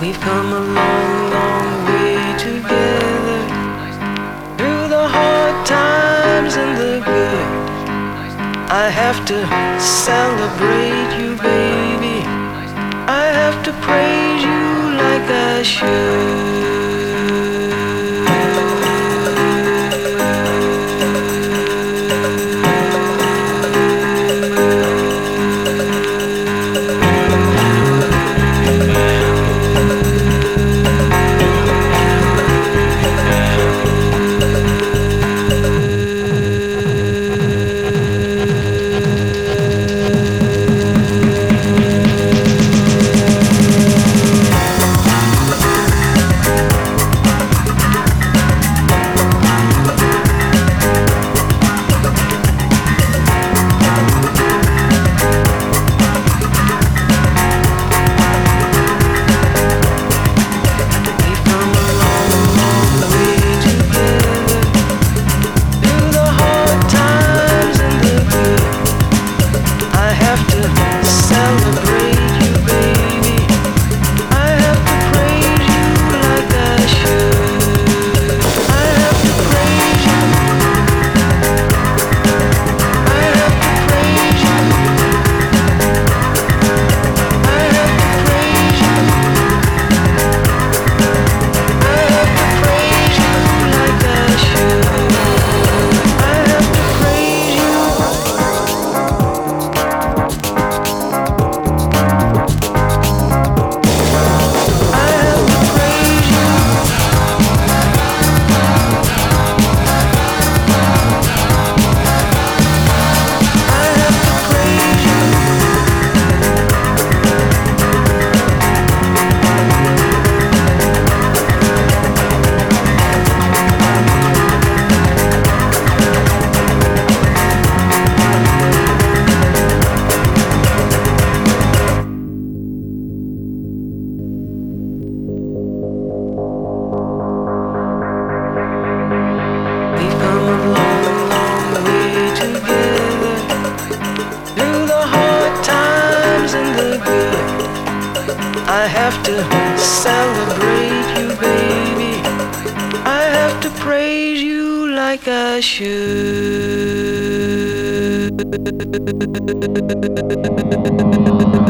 We've come a long, long way together, through the hard times and the good. I have to celebrate you, baby. I have to praise you like I should. I have to celebrate you, baby. I have to praise you like I should.